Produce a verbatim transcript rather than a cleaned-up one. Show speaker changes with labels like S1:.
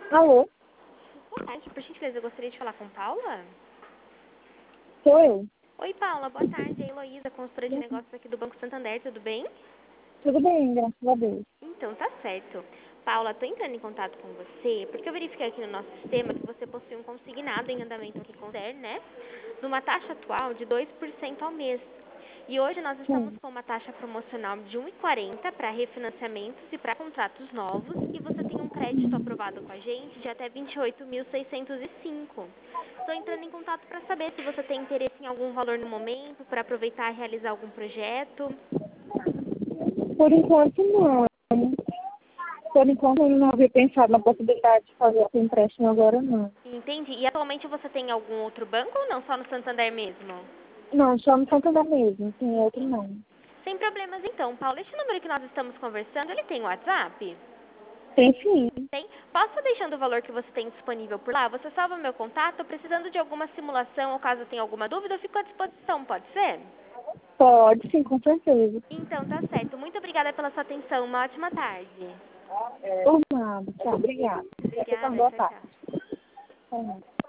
S1: Alô?
S2: Boa tarde, por gentileza, eu gostaria de falar com Paula.
S1: Sou eu.
S2: Oi, Paula, boa tarde. É a Heloísa, consultora de negócios aqui do Banco Santander, tudo bem?
S1: Tudo bem, graças a Deus.
S2: Então, tá certo. Paula, tô entrando em contato com você porque eu verifiquei aqui no nosso sistema que você possui um consignado em andamento aqui com o Santander, né? Numa taxa atual de dois por cento ao mês. E hoje nós estamos
S1: Sim.
S2: com uma taxa promocional de um vírgula quarenta para refinanciamentos e para contratos novos e você tem um crédito aprovado com a gente de até vinte e oito mil seiscentos e cinco. Estou entrando em contato para saber se você tem interesse em algum valor no momento, para aproveitar e realizar algum projeto.
S1: Por enquanto, não. Por enquanto, eu não havia pensado na possibilidade de fazer esse empréstimo agora, não.
S2: Entendi. E atualmente você tem algum outro banco ou não? Só no Santander mesmo?
S1: Não, só no Santander mesmo, tem outro não.
S2: Sem problemas então, Paulo. Este número que nós estamos conversando, ele tem WhatsApp?
S1: Tem sim.
S2: Tem. Posso estar deixando o valor que você tem disponível por lá? Você salva meu contato? Precisando de alguma simulação ou caso tenha alguma dúvida, eu fico à disposição, pode ser?
S1: Pode sim, com certeza.
S2: Então, tá certo. Muito obrigada pela sua atenção. Uma ótima tarde.
S1: Por nada. Tá, obrigada. Você tá
S2: Obrigada.
S1: boa
S2: Tchau,
S1: tarde.
S2: tchau.
S1: Tá.